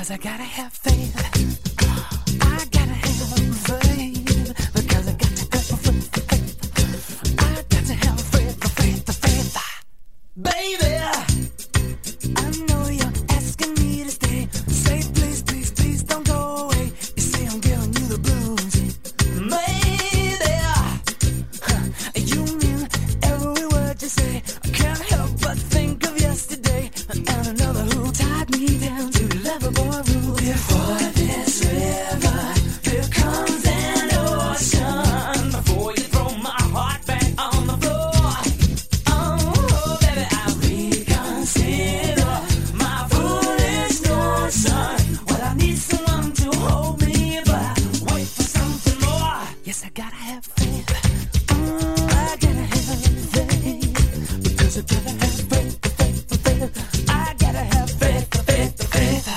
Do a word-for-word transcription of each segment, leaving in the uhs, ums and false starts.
'cause I gotta have faith. I gotta have faith, because I got to have faith. I got to have faith, faith, faith. Baby, I know you're asking me to stay. Say please, please, please don't go away. You say I'm giving you the blues. Maybe huh, you mean every word you say. I can't help but think of yesterday and another who tied me down to Loverboy rules. Before this river, here comes an ocean. Before you throw my heart back on the floor, oh baby, I reconsider my foolish notion. Well, I need someone to hold me, but I wait for something more. Yes, I gotta have faith. Oh, I gotta have faith, because I gotta have faith, faith, faith. I gotta have faith, faith, faith.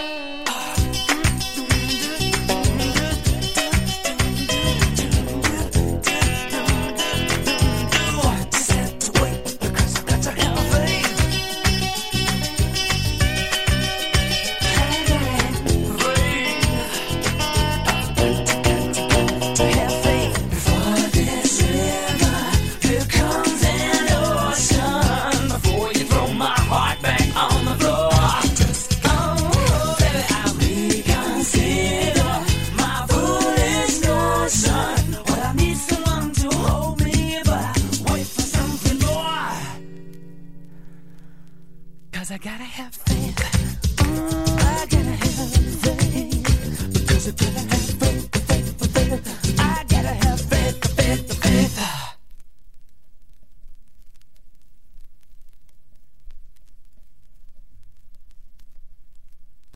Just have to wait, because I got to have faith. I gotta have faith, to have faith. Before this river, here comes an ocean. Before you throw my heart back on the floor, oh baby, I reconsider my foolish notion. Well, I need someone to hold me, but I wait for something more. 'Cause I gotta have faith. Oh, I gotta have faith, because I gotta